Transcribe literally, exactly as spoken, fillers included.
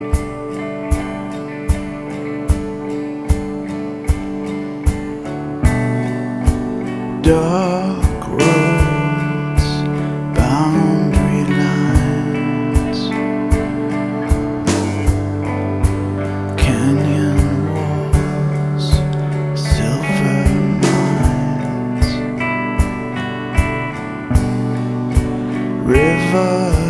Dark roads, boundary lines, canyon walls, silver mines, river